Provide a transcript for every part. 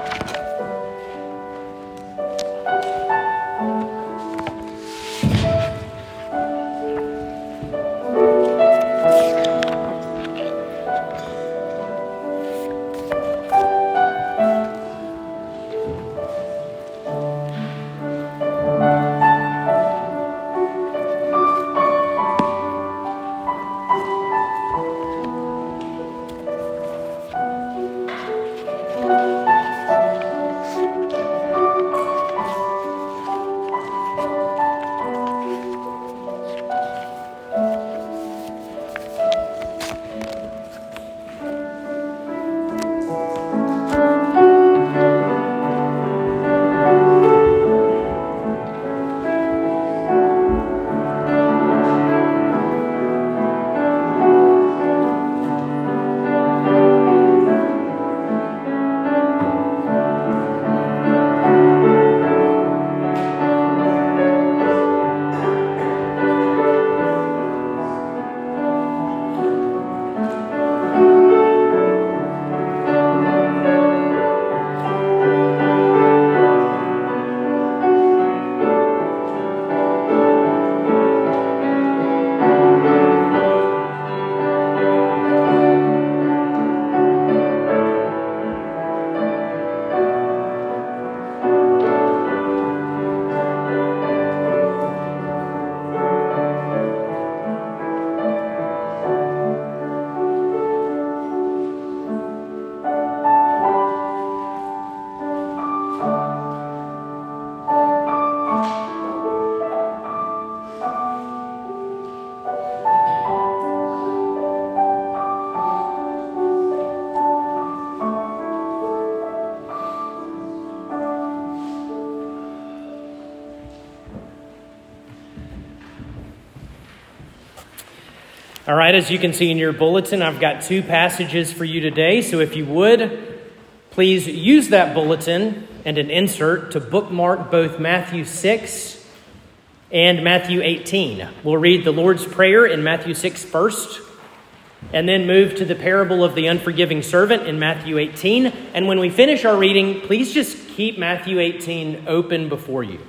All right, as you can see in your bulletin, I've got two passages for you today. So if you would, please use that bulletin and an insert to bookmark both Matthew 6 and Matthew 18. We'll read the Lord's Prayer in Matthew 6 first, and then move to the parable of the unforgiving servant in Matthew 18. And when we finish our reading, please just keep Matthew 18 open before you.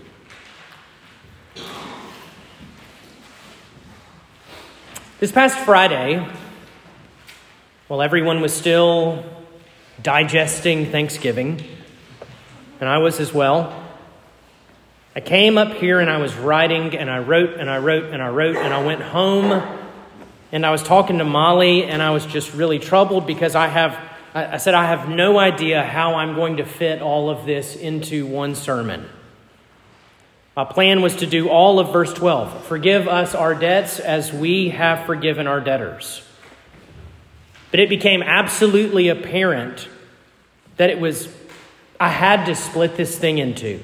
This past Friday, while everyone was still digesting Thanksgiving, and I was as well, I came up here and I was writing and I wrote and I went home and I was talking to Molly and I was just really troubled because I said I have no idea how I'm going to fit all of this into one sermon. My plan was to do all of verse 12. Forgive us our debts as we have forgiven our debtors. But it became absolutely apparent that I had to split this thing in two.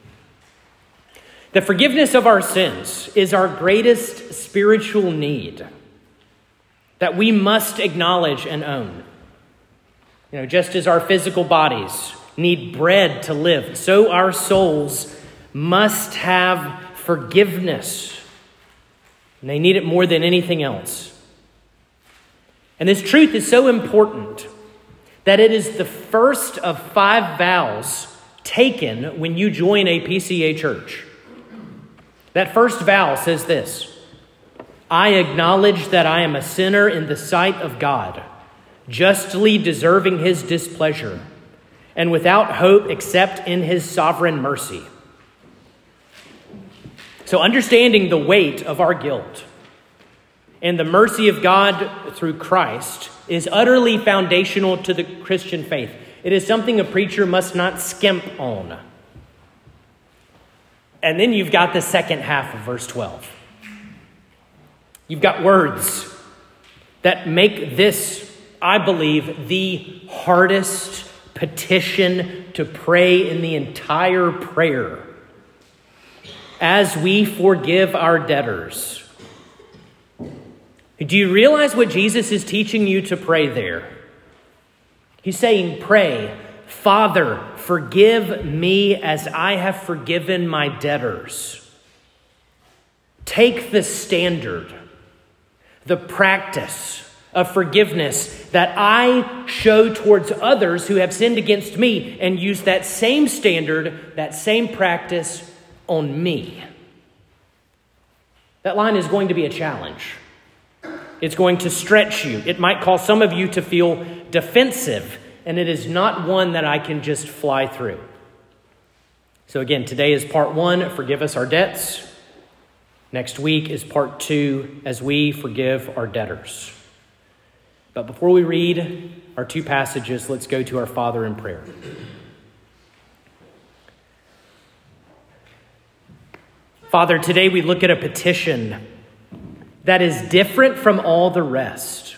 The forgiveness of our sins is our greatest spiritual need that we must acknowledge and own. Just as our physical bodies need bread to live, so our souls must have forgiveness. And they need it more than anything else. And this truth is so important that it is the first of 5 vows taken when you join a PCA church. That first vow says this: I acknowledge that I am a sinner in the sight of God, justly deserving his displeasure, and without hope except in his sovereign mercy. So understanding the weight of our guilt and the mercy of God through Christ is utterly foundational to the Christian faith. It is something a preacher must not skimp on. And then you've got the second half of verse 12. You've got words that make this, I believe, the hardest petition to pray in the entire prayer. As we forgive our debtors. Do you realize what Jesus is teaching you to pray there? He's saying, pray, Father, forgive me as I have forgiven my debtors. Take the standard, the practice of forgiveness that I show towards others who have sinned against me and use that same standard, that same practice on me? That line is going to be a challenge. It's going to stretch you. It might cause some of you to feel defensive, and it is not one that I can just fly through. So again, today is part 1, forgive us our debts. Next week is part 2, as we forgive our debtors. But before we read our 2 passages, let's go to our Father in prayer. Father, today we look at a petition that is different from all the rest.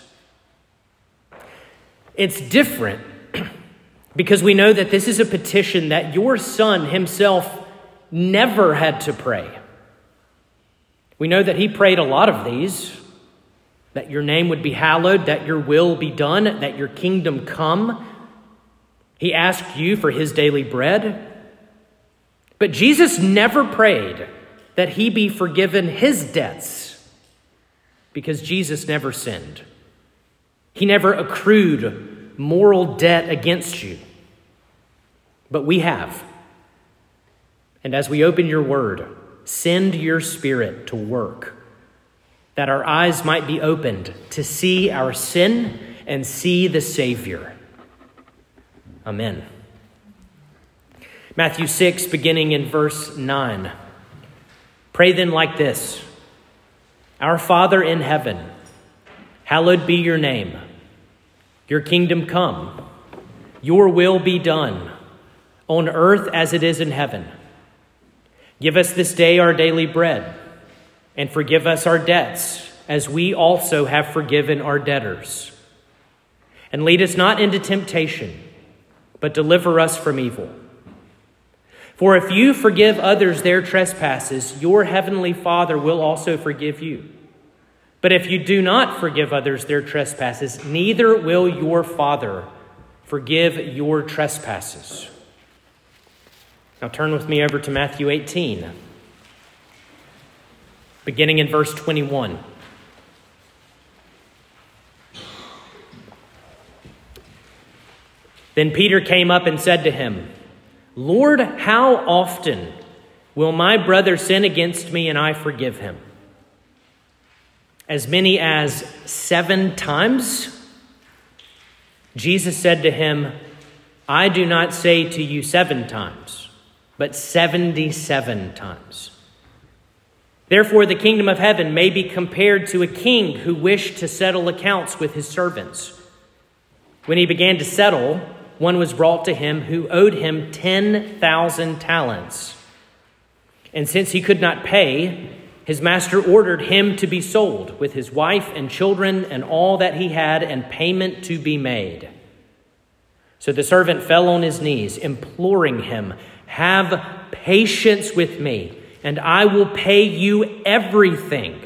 It's different because we know that this is a petition that your Son himself never had to pray. We know that he prayed a lot of these, that your name would be hallowed, that your will be done, that your kingdom come. He asked you for his daily bread. But Jesus never prayed that he be forgiven his debts, because Jesus never sinned. He never accrued moral debt against you. But we have. And as we open your word, send your Spirit to work, that our eyes might be opened to see our sin and see the Savior. Amen. Matthew 6, beginning in verse 9. Pray then like this: Our Father in heaven, hallowed be your name. Your kingdom come. Your will be done, on earth as it is in heaven. Give us this day our daily bread, and forgive us our debts, as we also have forgiven our debtors. And lead us not into temptation, but deliver us from evil. For if you forgive others their trespasses, your heavenly Father will also forgive you. But if you do not forgive others their trespasses, neither will your Father forgive your trespasses. Now turn with me over to Matthew 18, beginning in verse 21. Then Peter came up and said to him, Lord, how often will my brother sin against me and I forgive him? As many as 7 times? Jesus said to him, I do not say to you 7 times, but 77 times. Therefore, the kingdom of heaven may be compared to a king who wished to settle accounts with his servants. When he began to settle, one was brought to him who owed him 10,000 talents. And since he could not pay, his master ordered him to be sold with his wife and children and all that he had, and payment to be made. So the servant fell on his knees, imploring him, Have patience with me, and I will pay you everything.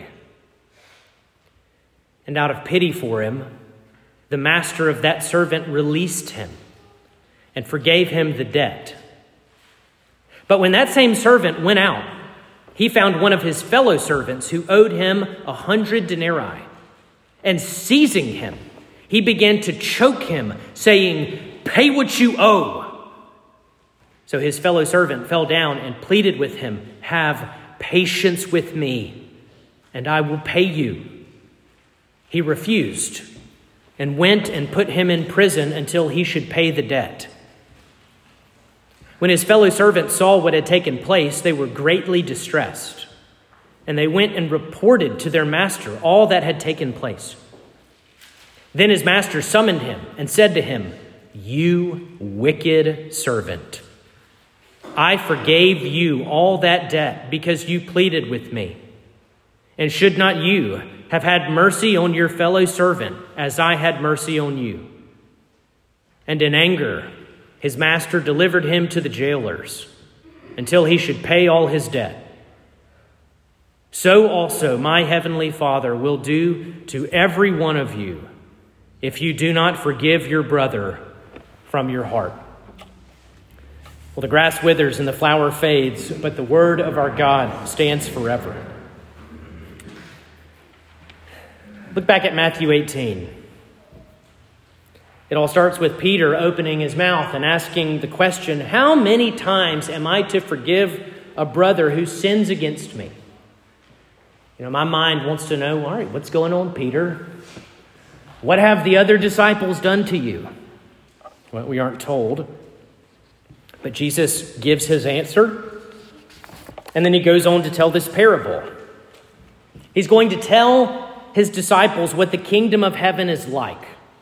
And out of pity for him, the master of that servant released him and forgave him the debt. But when that same servant went out, he found one of his fellow servants who owed him 100 denarii. And seizing him, he began to choke him, saying, Pay what you owe. So his fellow servant fell down and pleaded with him, Have patience with me, and I will pay you. He refused and went and put him in prison until he should pay the debt. When his fellow servants saw what had taken place, they were greatly distressed, and they went and reported to their master all that had taken place. Then his master summoned him and said to him, You wicked servant, I forgave you all that debt because you pleaded with me. And should not you have had mercy on your fellow servant as I had mercy on you? And in anger, his master delivered him to the jailers until he should pay all his debt. So also my heavenly Father will do to every one of you if you do not forgive your brother from your heart. Well, the grass withers and the flower fades, but the word of our God stands forever. Look back at Matthew 18. It all starts with Peter opening his mouth and asking the question, how many times am I to forgive a brother who sins against me? My mind wants to know, all right, what's going on, Peter? What have the other disciples done to you? Well, we aren't told. But Jesus gives his answer, and then he goes on to tell this parable. He's going to tell his disciples what the kingdom of heaven is like.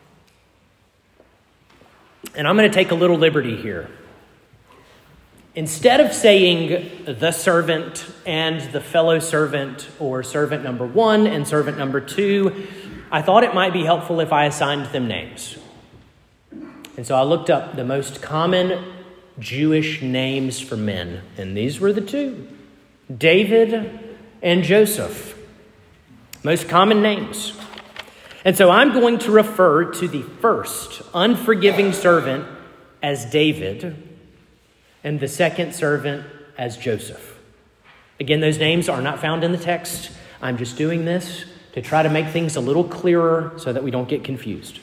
And I'm going to take a little liberty here. Instead of saying the servant and the fellow servant, or servant number 1 and servant number 2, I thought it might be helpful if I assigned them names. And so I looked up the most common Jewish names for men, and these were the 2, David and Joseph. Most common names. And so I'm going to refer to the first unforgiving servant as David and the second servant as Joseph. Again, those names are not found in the text. I'm just doing this to try to make things a little clearer so that we don't get confused.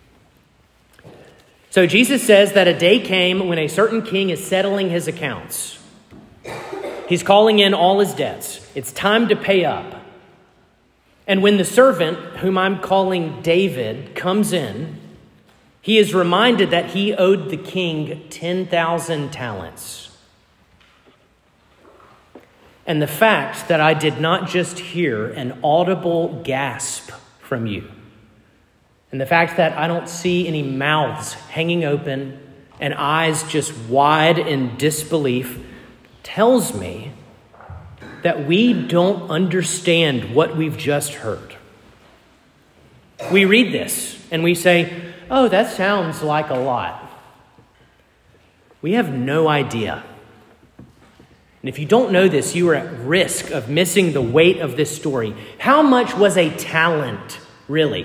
So Jesus says that a day came when a certain king is settling his accounts. He's calling in all his debts. It's time to pay up. And when the servant, whom I'm calling David, comes in, he is reminded that he owed the king 10,000 talents. And the fact that I did not just hear an audible gasp from you, and the fact that I don't see any mouths hanging open and eyes just wide in disbelief tells me that we don't understand what we've just heard. We read this and we say, oh, that sounds like a lot. We have no idea. And if you don't know this, you are at risk of missing the weight of this story. How much was a talent, really?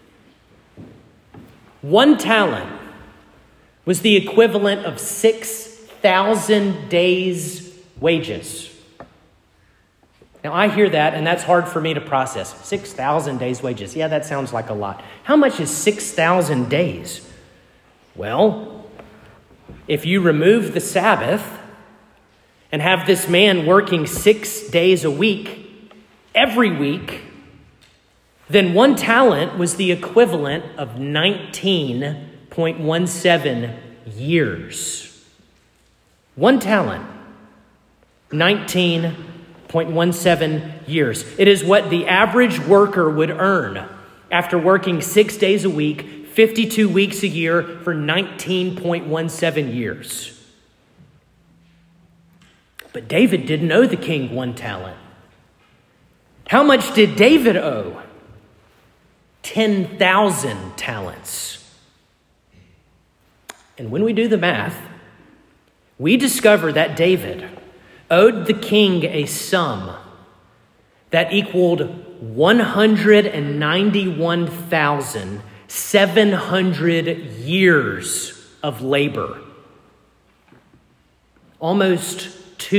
1 talent was the equivalent of 6,000 days' wages. Now, I hear that, and that's hard for me to process. 6,000 days' wages. Yeah, that sounds like a lot. How much is 6,000 days? Well, if you remove the Sabbath and have this man working 6 days a week, every week, then 1 talent was the equivalent of 19.17 years. 1 talent, 19.17 years. It is what the average worker would earn after working 6 days a week, 52 weeks a year for 19.17 years. But David didn't owe the king 1 talent. How much did David owe? 10,000 talents. And when we do the math, we discover that David owed the king a sum that equaled 191,700 years of labor. Almost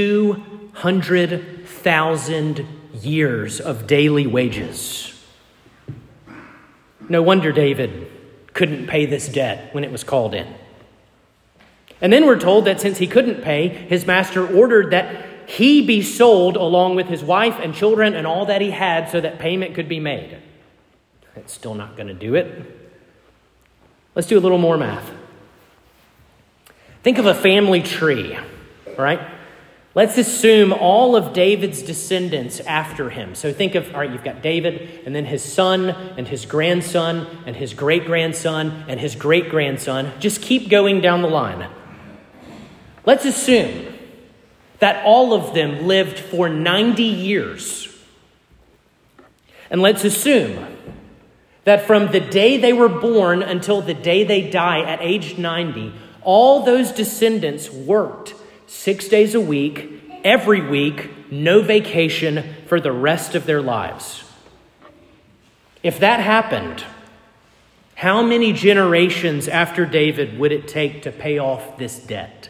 200,000 years of daily wages. No wonder David couldn't pay this debt when it was called in. And then we're told that since he couldn't pay, his master ordered that he be sold along with his wife and children and all that he had so that payment could be made. That's still not going to do it. Let's do a little more math. Think of a family tree, all right? Let's assume all of David's descendants after him. So think of, all right, you've got David and then his son and his grandson and his great-grandson and his great-grandson. Just keep going down the line. Let's assume that all of them lived for 90 years. And let's assume that from the day they were born until the day they die at age 90, all those descendants worked 6 days a week, every week, no vacation for the rest of their lives. If that happened, how many generations after David would it take to pay off this debt?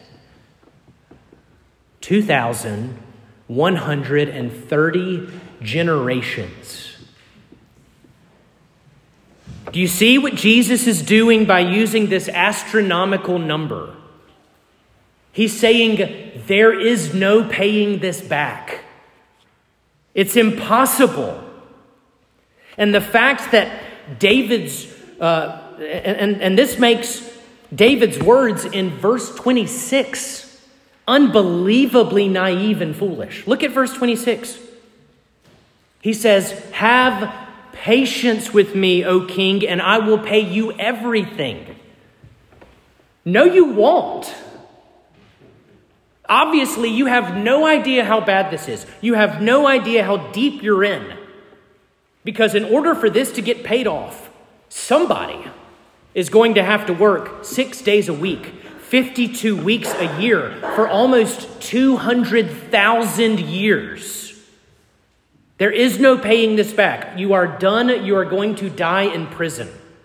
2,130 generations. Do you see what Jesus is doing by using this astronomical number? He's saying there is no paying this back. It's impossible. And the fact that David's, and this makes David's words in verse 26 unbelievably naive and foolish. Look at verse 26. He says, "Have patience with me, O king, and I will pay you everything." No, you won't. Obviously, you have no idea how bad this is. You have no idea how deep you're in. Because in order for this to get paid off, somebody is going to have to work 6 days a week, 52 weeks a year for almost 200,000 years. There is no paying this back. You are done. You are going to die in prison.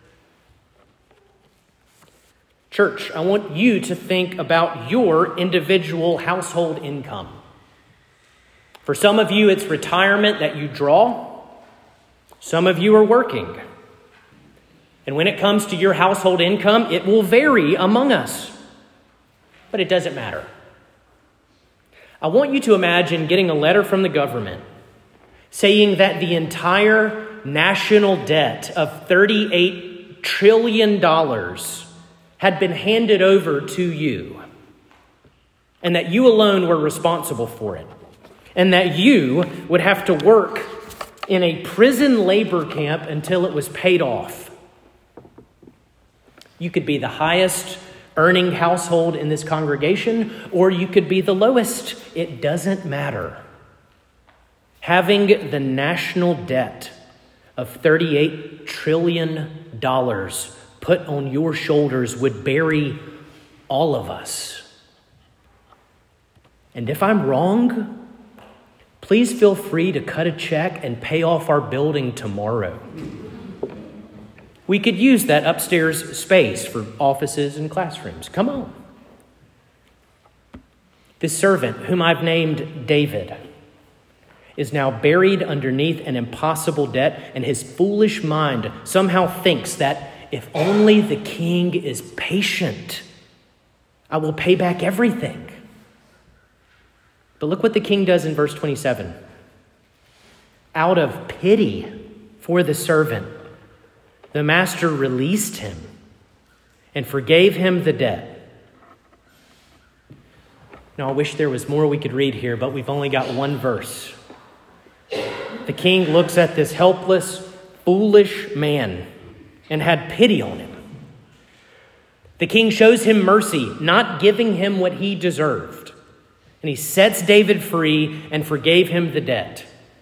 Church, I want you to think about your individual household income. For some of you, it's retirement that you draw. Some of you are working. And when it comes to your household income, it will vary among us. But it doesn't matter. I want you to imagine getting a letter from the government saying that the entire national debt of $38 trillion had been handed over to you, and that you alone were responsible for it, and that you would have to work in a prison labor camp until it was paid off. You could be the highest earning household in this congregation, or you could be the lowest. It doesn't matter. Having the national debt of $38 trillion put on your shoulders would bury all of us. And if I'm wrong, please feel free to cut a check and pay off our building tomorrow. We could use that upstairs space for offices and classrooms. Come on. This servant, whom I've named David, is now buried underneath an impossible debt, and his foolish mind somehow thinks that if only the king is patient, I will pay back everything. But look what the king does in verse 27. Out of pity for the servant, the master released him and forgave him the debt. Now, I wish there was more we could read here, but we've only got one verse. The king looks at this helpless, foolish man and had pity on him. The king shows him mercy, not giving him what he deserved. And he sets David free and forgave him the debt.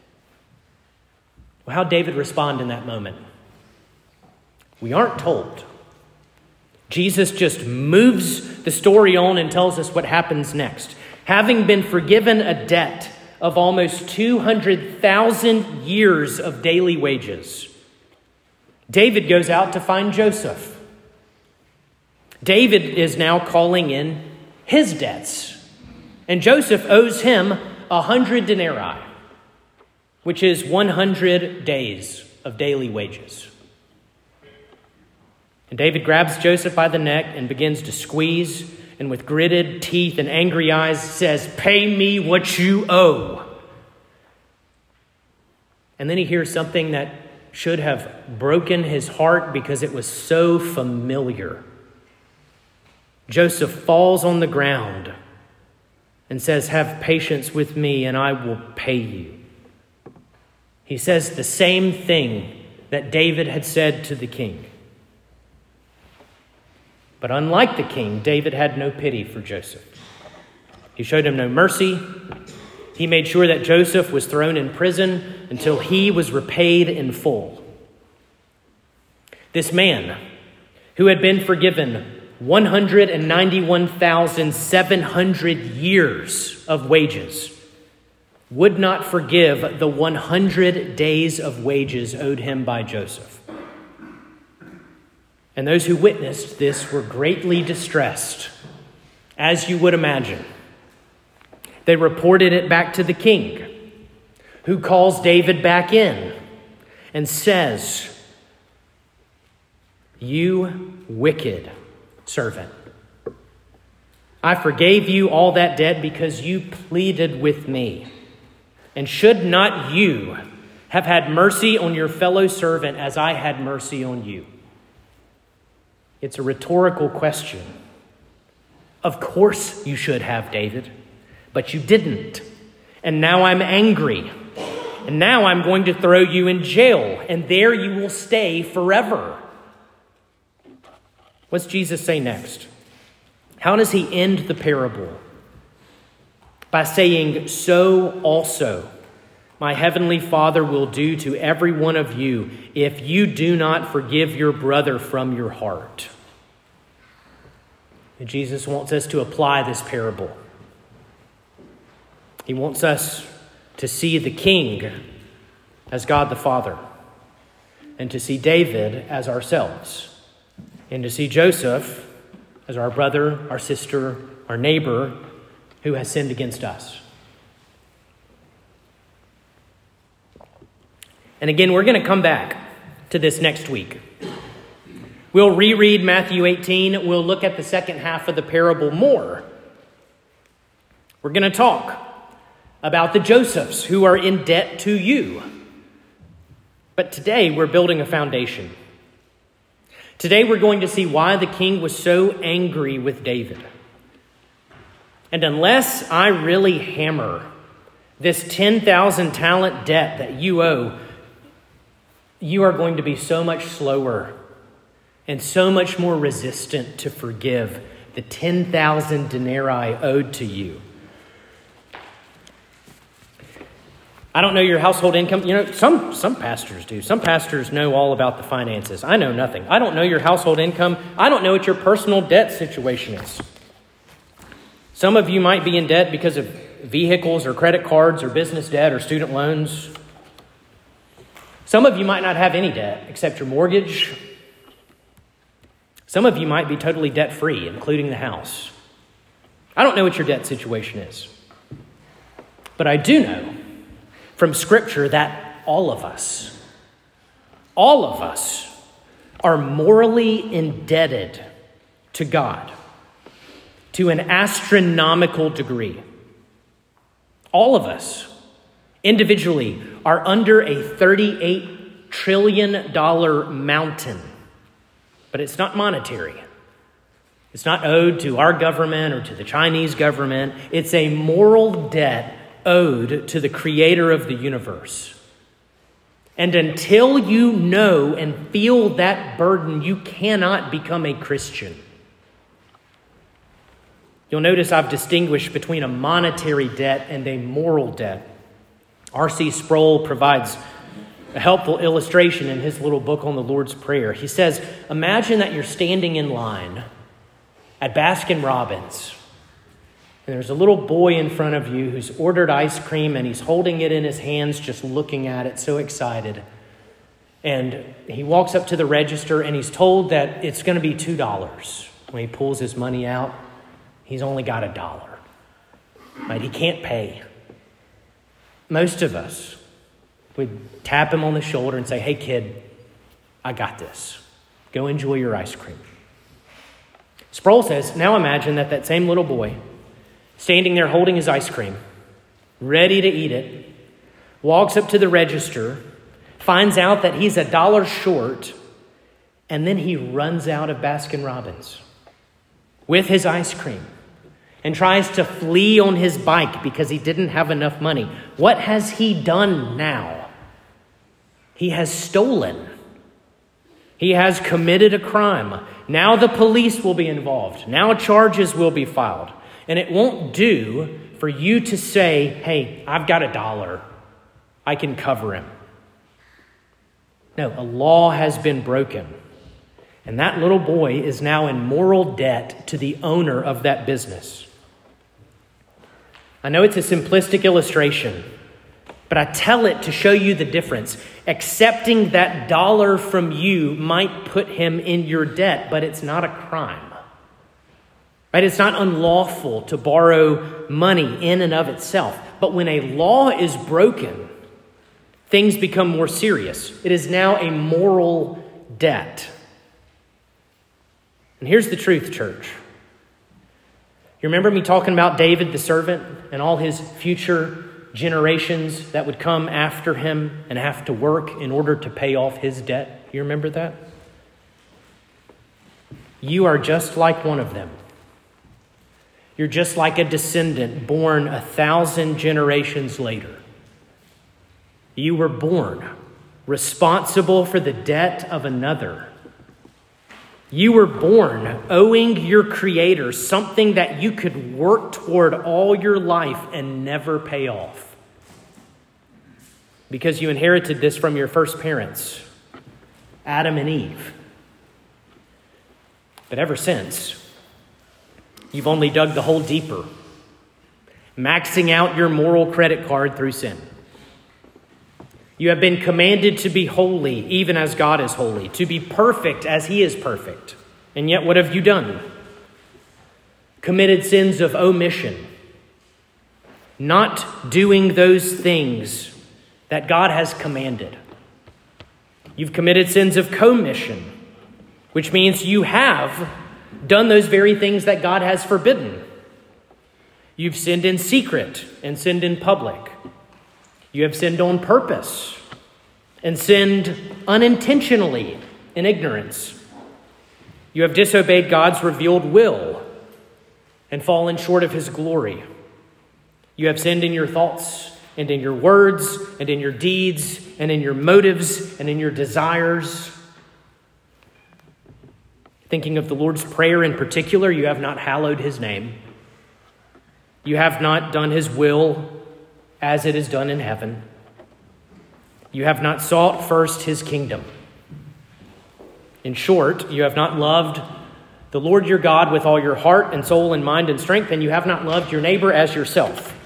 Well, how did David respond in that moment? We aren't told. Jesus just moves the story on and tells us what happens next. Having been forgiven a debt of almost 200,000 years of daily wages, David goes out to find Joseph. David is now calling in his debts. And Joseph owes him 100 denarii, which is 100 days of daily wages. And David grabs Joseph by the neck and begins to squeeze, and with gritted teeth and angry eyes says, "Pay me what you owe." And then he hears something that should have broken his heart because it was so familiar. Joseph falls on the ground and says, "Have patience with me and I will pay you." He says the same thing that David had said to the king. But unlike the king, David had no pity for Joseph. He showed him no mercy. He made sure that Joseph was thrown in prison until he was repaid in full. This man, who had been forgiven 191,700 years of wages, would not forgive the 100 days of wages owed him by Joseph. And those who witnessed this were greatly distressed, as you would imagine. They reported it back to the king, who calls David back in and says, You wicked servant. I forgave you all that debt because you pleaded with me. And should not you have had mercy on your fellow servant as I had mercy on you? It's a rhetorical question. Of course you should have, David, but you didn't. And now I'm angry. And now I'm going to throw you in jail, and there you will stay forever. What's Jesus say next? How does he end the parable? By saying, so also my heavenly Father will do to every one of you if you do not forgive your brother from your heart. And Jesus wants us to apply this parable. He wants us to see the king as God the Father, and to see David as ourselves, and to see Joseph as our brother, our sister, our neighbor who has sinned against us. And again, we're going to come back to this next week. We'll reread Matthew 18. We'll look at the second half of the parable more. We're going to talk about the Josephs who are in debt to you. But today we're building a foundation. Today we're going to see why the king was so angry with David. And unless I really hammer this 10,000 talent debt that you owe, you are going to be so much slower and so much more resistant to forgive the 10,000 denarii owed to you. I don't know your household income. You know, some pastors do. Some pastors know all about the finances. I know nothing. I don't know your household income. I don't know what your personal debt situation is. Some of you might be in debt because of vehicles or credit cards or business debt or student loans. Some of you might not have any debt except your mortgage. Some of you might be totally debt-free, including the house. I don't know what your debt situation is. But I do know from Scripture that all of us are morally indebted to God to an astronomical degree. All of us individually are under a $38 trillion mountain, but it's not monetary. It's not owed to our government or to the Chinese government. It's a moral debt owed to the creator of the universe. And until you know and feel that burden, you cannot become a Christian. You'll notice I've distinguished between a monetary debt and a moral debt. R.C. Sproul provides a helpful illustration in his little book on the Lord's Prayer. He says, imagine that you're standing in line at Baskin-Robbins, and there's a little boy in front of you who's ordered ice cream, and he's holding it in his hands, just looking at it, so excited. And he walks up to the register, and he's told that it's going to be $2. When he pulls his money out, he's only got $1. Right? He can't pay. Most of us would tap him on the shoulder and say, hey, kid, I got this. Go enjoy your ice cream. Sproul says, now imagine that same little boy, standing there holding his ice cream, ready to eat it, walks up to the register, finds out that he's $1 short, and then he runs out of Baskin-Robbins with his ice cream and tries to flee on his bike because he didn't have enough money. What has he done now? He has stolen. He has committed a crime. Now the police will be involved. Now charges will be filed. And it won't do for you to say, hey, I've got $1. I can cover him. No, a law has been broken. And that little boy is now in moral debt to the owner of that business. I know it's a simplistic illustration, but I tell it to show you the difference. Accepting that $1 from you might put him in your debt, but it's not a crime. Right? It's not unlawful to borrow money in and of itself. But when a law is broken, things become more serious. It is now a moral debt. And here's the truth, church. You remember me talking about David the servant and all his future generations that would come after him and have to work in order to pay off his debt? You remember that? You are just like one of them. You're just like a descendant born 1,000 generations later. You were born responsible for the debt of another. You were born owing your Creator something that you could work toward all your life and never pay off. Because you inherited this from your first parents, Adam and Eve. But ever since, you've only dug the hole deeper, maxing out your moral credit card through sin. You have been commanded to be holy, even as God is holy, to be perfect as He is perfect. And yet, what have you done? Committed sins of omission, not doing those things that God has commanded. You've committed sins of commission, which means you have done those very things that God has forbidden. You've sinned in secret and sinned in public. You have sinned on purpose and sinned unintentionally in ignorance. You have disobeyed God's revealed will and fallen short of His glory. You have sinned in your thoughts and in your words and in your deeds and in your motives and in your desires. Thinking of the Lord's Prayer in particular, you have not hallowed His name. You have not done His will as it is done in heaven. You have not sought first His kingdom. In short, you have not loved the Lord your God with all your heart and soul and mind and strength, and you have not loved your neighbor as yourself.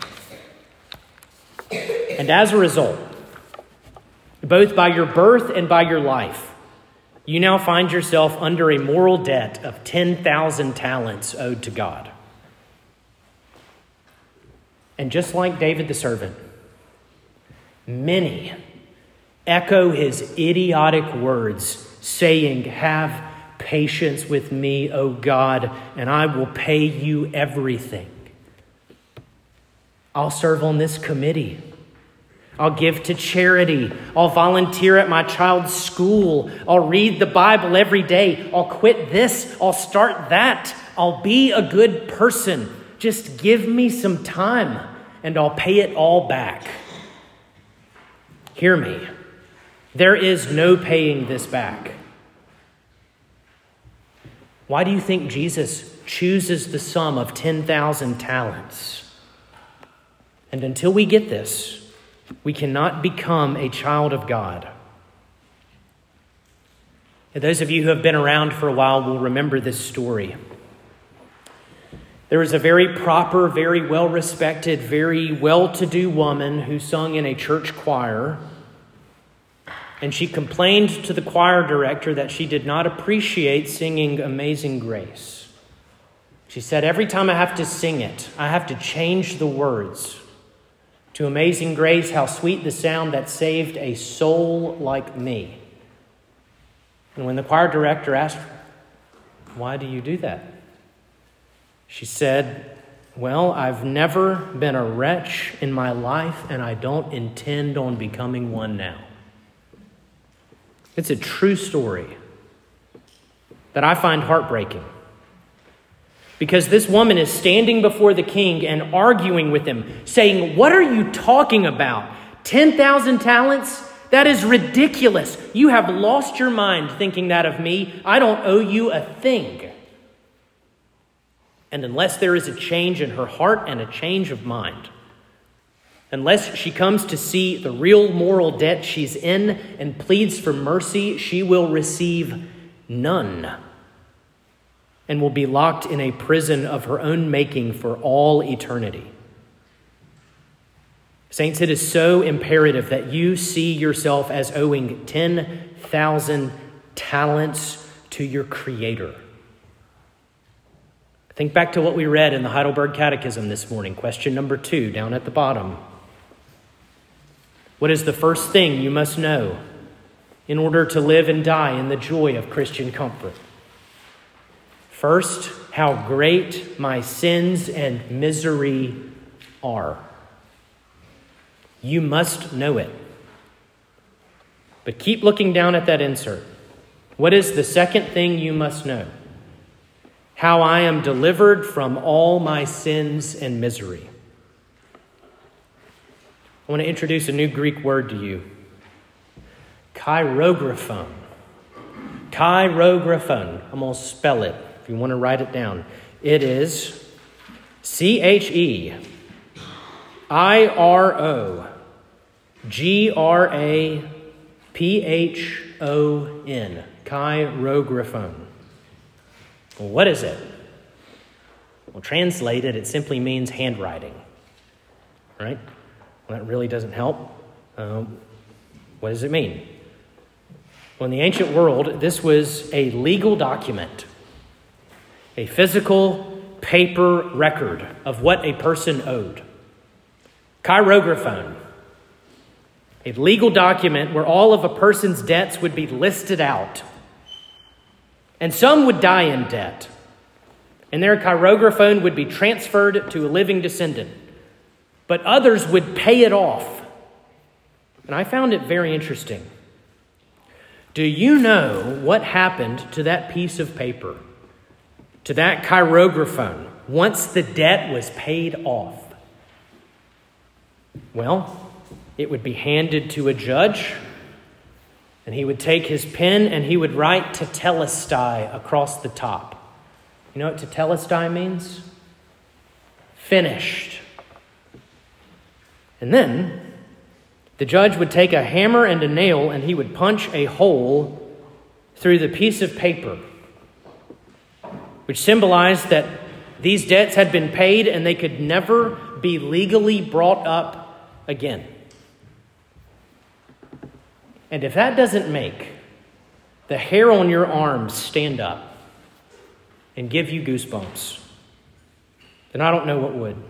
And as a result, both by your birth and by your life, you now find yourself under a moral debt of 10,000 talents owed to God. And just like David the servant, many echo his idiotic words, saying, "Have patience with me, O God, and I will pay you everything. I'll serve on this committee. I'll give to charity. I'll volunteer at my child's school. I'll read the Bible every day. I'll quit this. I'll start that. I'll be a good person. Just give me some time and I'll pay it all back." Hear me. There is no paying this back. Why do you think Jesus chooses the sum of 10,000 talents? And until we get this, we cannot become a child of God. And those of you who have been around for a while will remember this story. There was a very proper, very well-respected, very well-to-do woman who sung in a church choir. And she complained to the choir director that she did not appreciate singing Amazing Grace. She said, "Every time I have to sing it, I have to change the words. To Amazing Grace, how sweet the sound that saved a soul like me." And when the choir director asked, "Why do you do that?" she said, "Well, I've never been a wretch in my life, and I don't intend on becoming one now." It's a true story that I find heartbreaking. Because this woman is standing before the king and arguing with him, saying, "What are you talking about? 10,000 talents? That is ridiculous. You have lost your mind thinking that of me. I don't owe you a thing." And unless there is a change in her heart and a change of mind, unless she comes to see the real moral debt she's in and pleads for mercy, she will receive none and will be locked in a prison of her own making for all eternity. Saints, it is so imperative that you see yourself as owing 10,000 talents to your Creator. Think back to what we read in the Heidelberg Catechism this morning, question number 2, down at the bottom. What is the first thing you must know in order to live and die in the joy of Christian comfort? First, how great my sins and misery are. You must know it. But keep looking down at that insert. What is the second thing you must know? How I am delivered from all my sins and misery. I want to introduce a new Greek word to you. Chirographone. Chirographone. I'm going to spell it if you want to write it down. It is CHEIROGRAPHON. Chirographone. Well, what is it? Well, translated, it simply means handwriting. Right? Well, that really doesn't help. What does it mean? Well, in the ancient world, this was a legal document, a physical paper record of what a person owed. Chirographone, a legal document where all of a person's debts would be listed out. And some would die in debt, and their chirographone would be transferred to a living descendant. But others would pay it off. And I found it very interesting. Do you know what happened to that piece of paper, to that chirographone, once the debt was paid off? Well, it would be handed to a judge, and he would take his pen and he would write tetelestai across the top. You know what tetelestai means? Finished. And then the judge would take a hammer and a nail and he would punch a hole through the piece of paper, which symbolized that these debts had been paid and they could never be legally brought up again. And if that doesn't make the hair on your arms stand up and give you goosebumps, then I don't know what would.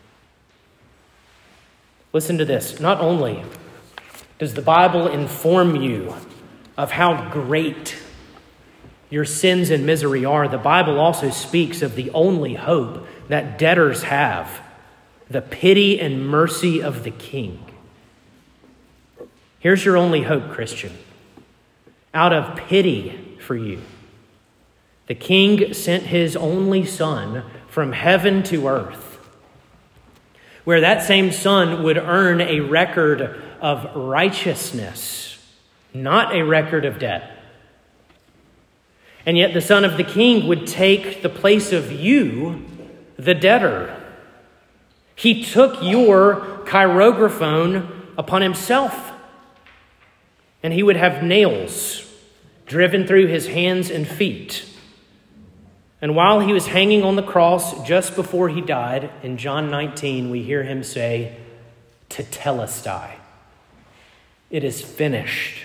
Listen to this. Not only does the Bible inform you of how great your sins and misery are, the Bible also speaks of the only hope that debtors have, the pity and mercy of the King. Here's your only hope, Christian. Out of pity for you, the King sent his only Son from heaven to earth, where that same Son would earn a record of righteousness, not a record of debt. And yet the Son of the King would take the place of you, the debtor. He took your chirographone upon himself, and he would have nails driven through his hands and feet. And while he was hanging on the cross just before he died, in John 19, we hear him say, tetelestai. It is finished.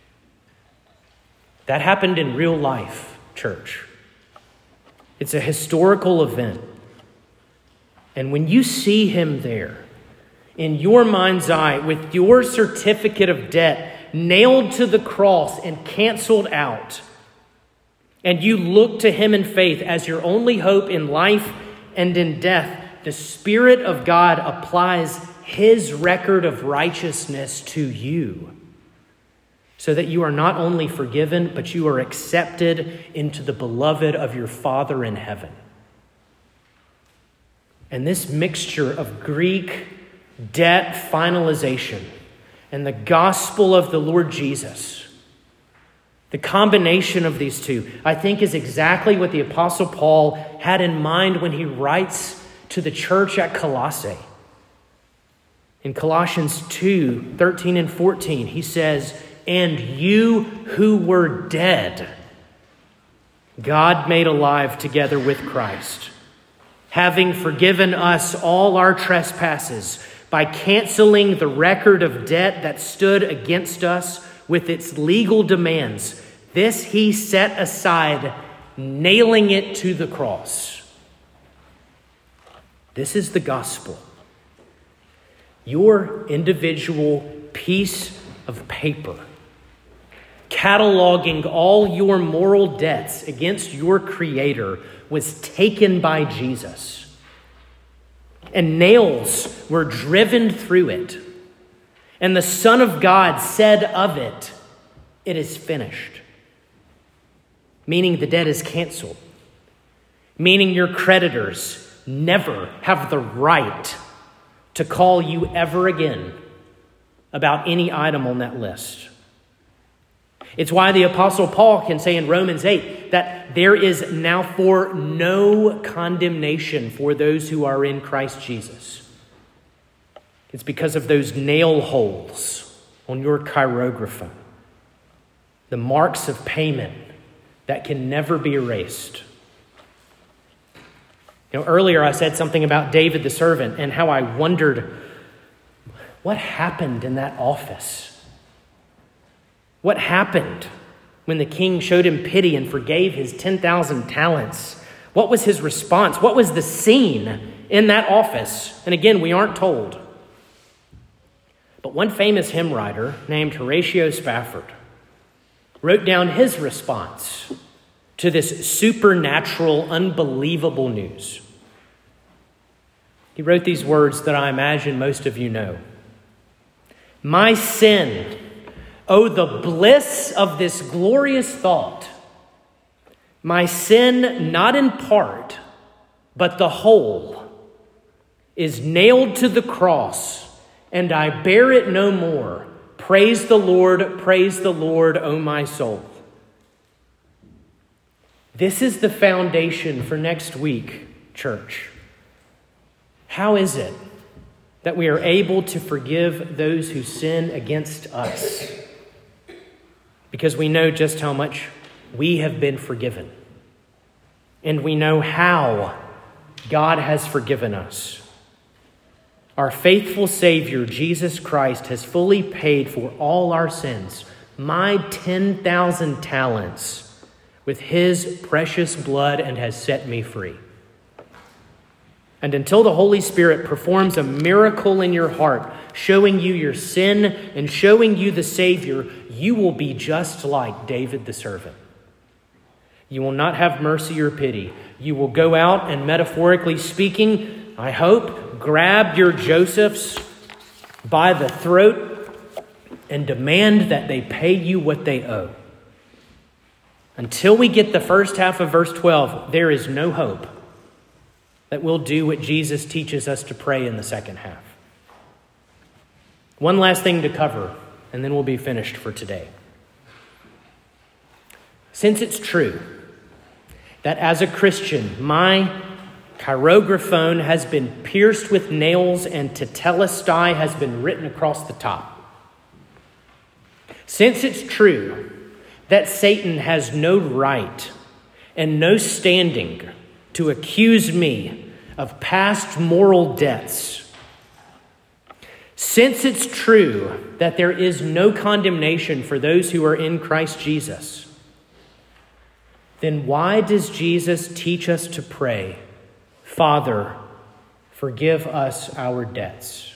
That happened in real life, church. It's a historical event. And when you see him there, in your mind's eye, with your certificate of debt nailed to the cross and canceled out, and you look to him in faith as your only hope in life and in death, the Spirit of God applies his record of righteousness to you so that you are not only forgiven, but you are accepted into the beloved of your Father in heaven. And this mixture of Greek debt finalization and the gospel of the Lord Jesus, the combination of these two, I think, is exactly what the Apostle Paul had in mind when he writes to the church at Colossae. In Colossians 2, 13 and 14, he says, "And you who were dead, God made alive together with Christ, having forgiven us all our trespasses by canceling the record of debt that stood against us with its legal demands. This he set aside, nailing it to the cross." This is the gospel. Your individual piece of paper cataloging all your moral debts against your Creator, was taken by Jesus. And nails were driven through it. And the Son of God said of it, "It is finished." Meaning the debt is canceled. Meaning your creditors never have the right to call you ever again about any item on that list. It's why the Apostle Paul can say in Romans 8 that there is now for no condemnation for those who are in Christ Jesus. It's because of those nail holes on your chirographone, the marks of payment that can never be erased. Earlier I said something about David the servant and how I wondered what happened in that office. What happened when the king showed him pity and forgave his 10,000 talents? What was his response? What was the scene in that office? And again, we aren't told. But one famous hymn writer named Horatio Spafford wrote down his response to this supernatural, unbelievable news. He wrote these words that I imagine most of you know. "My sin, oh, the bliss of this glorious thought. My sin, not in part, but the whole, is nailed to the cross, and I bear it no more. Praise the Lord, O my soul." This is the foundation for next week, church. How is it that we are able to forgive those who sin against us? Because we know just how much we have been forgiven. And we know how God has forgiven us. Our faithful Savior, Jesus Christ, has fully paid for all our sins, my 10,000 talents, with his precious blood, and has set me free. And until the Holy Spirit performs a miracle in your heart, showing you your sin and showing you the Savior, you will be just like David the servant. You will not have mercy or pity. You will go out and, metaphorically speaking, I hope, grab your Josephs by the throat and demand that they pay you what they owe. Until we get the first half of verse 12, there is no hope that we'll do what Jesus teaches us to pray in the second half. One last thing to cover, and then we'll be finished for today. Since it's true that as a Christian, my chirographone has been pierced with nails and tetelestai has been written across the top. Since it's true that Satan has no right and no standing to accuse me of past moral debts, since it's true that there is no condemnation for those who are in Christ Jesus, then why does Jesus teach us to pray, "Father, forgive us our debts"?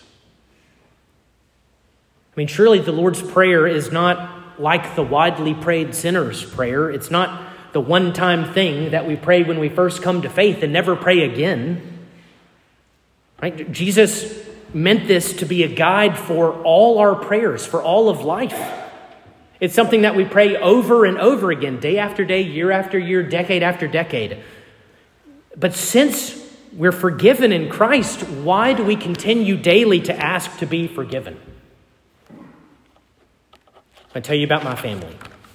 I mean, surely the Lord's Prayer is not like the widely prayed sinner's prayer. It's not the one-time thing that we pray when we first come to faith and never pray again. Right? Jesus meant this to be a guide for all our prayers, for all of life. It's something that we pray over and over again, day after day, year after year, decade after decade. But since we're forgiven in Christ, why do we continue daily to ask to be forgiven? I'll tell you about my family.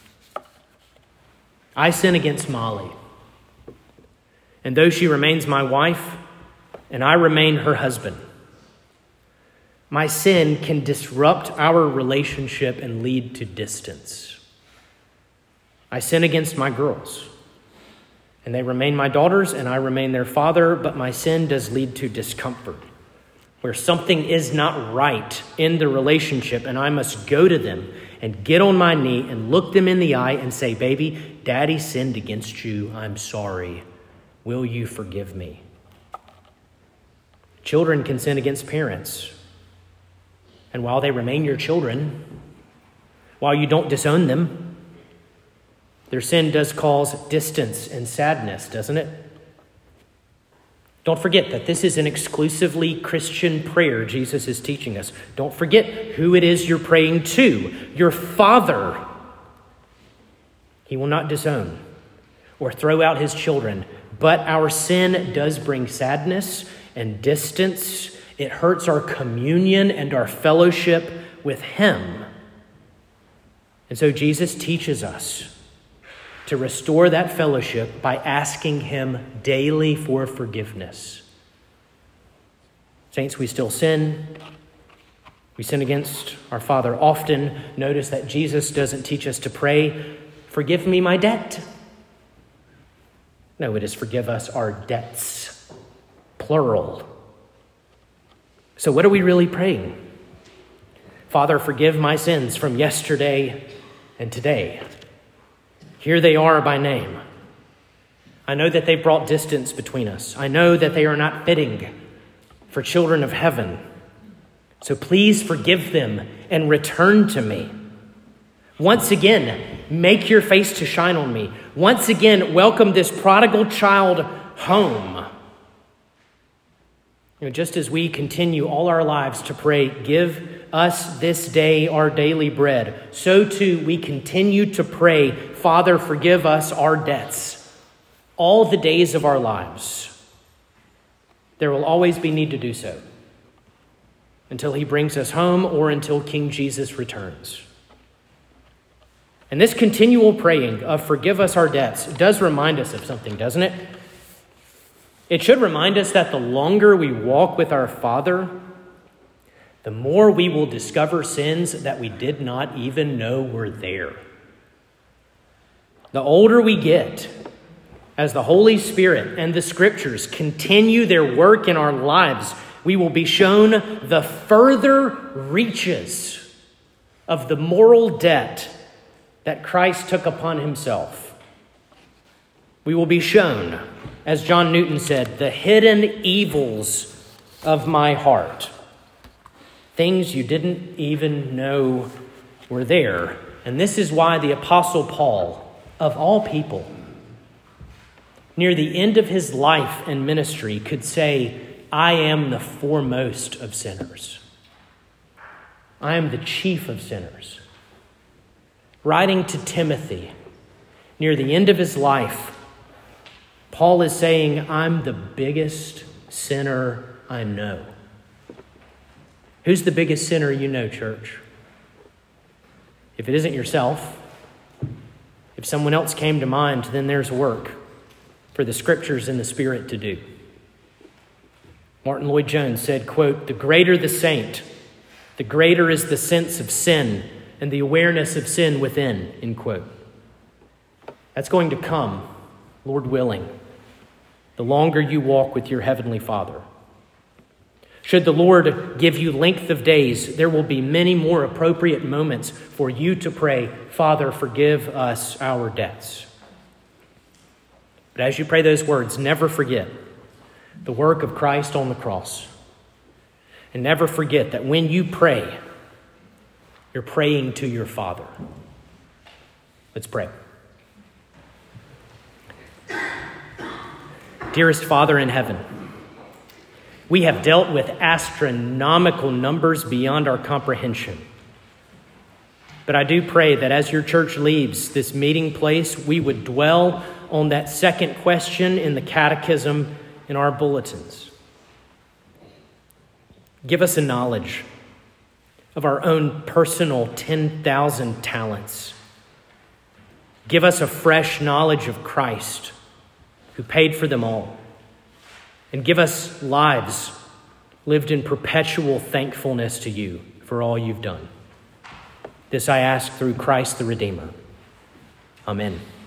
I sin against Molly. And though she remains my wife, and I remain her husband, my sin can disrupt our relationship and lead to distance. I sin against my girls, and they remain my daughters, and I remain their father, but my sin does lead to discomfort, where something is not right in the relationship, and I must go to them and get on my knee and look them in the eye and say, "Baby, Daddy sinned against you. I'm sorry. Will you forgive me?" Children can sin against parents. And while they remain your children, while you don't disown them, Their sin does cause distance and sadness, doesn't it? Don't forget that this is an exclusively Christian prayer Jesus is teaching us. Don't forget who it is you're praying to, your Father. He will not disown or throw out his children, but our sin does bring sadness and distance. It hurts our communion and our fellowship with him. And so Jesus teaches us to restore that fellowship by asking him daily for forgiveness. Saints, we still sin. We sin against our Father often. Notice that Jesus doesn't teach us to pray, "Forgive me my debt." No, it is forgive us our debts, plural. So what are we really praying? Father, forgive my sins from yesterday and today. Here they are by name. I know that they've brought distance between us. I know that they are not fitting for children of heaven. So please forgive them and return to me. Once again, make your face to shine on me. Once again, welcome this prodigal child home. Just as we continue all our lives to pray, "Give us this day our daily bread," so too we continue to pray, "Father, forgive us our debts," all the days of our lives. There will always be need to do so until he brings us home or until King Jesus returns. And this continual praying of "forgive us our debts" does remind us of something, doesn't it? It should remind us that the longer we walk with our Father, the more we will discover sins that we did not even know were there. The older we get, as the Holy Spirit and the Scriptures continue their work in our lives, we will be shown the further reaches of the moral debt that Christ took upon himself. We will be shown, as John Newton said, the hidden evils of my heart. Things you didn't even know were there. And this is why the Apostle Paul, of all people, near the end of his life and ministry, could say, "I am the foremost of sinners. I am the chief of sinners." Writing to Timothy, near the end of his life, Paul is saying, "I'm the biggest sinner I know." Who's the biggest sinner you know, church? If it isn't yourself, if someone else came to mind, then there's work for the Scriptures and the Spirit to do. Martin Lloyd-Jones said, quote, "The greater the saint, the greater is the sense of sin and the awareness of sin within," end quote. That's going to come, Lord willing, the longer you walk with your Heavenly Father. Should the Lord give you length of days, there will be many more appropriate moments for you to pray, "Father, forgive us our debts." But as you pray those words, never forget the work of Christ on the cross. And never forget that when you pray, you're praying to your Father. Let's pray. Dearest Father in heaven, we have dealt with astronomical numbers beyond our comprehension. But I do pray that as your church leaves this meeting place, we would dwell on that second question in the catechism in our bulletins. Give us a knowledge of our own personal 10,000 talents. Give us a fresh knowledge of Christ, who paid for them all. And give us lives lived in perpetual thankfulness to you for all you've done. This I ask through Christ the Redeemer. Amen.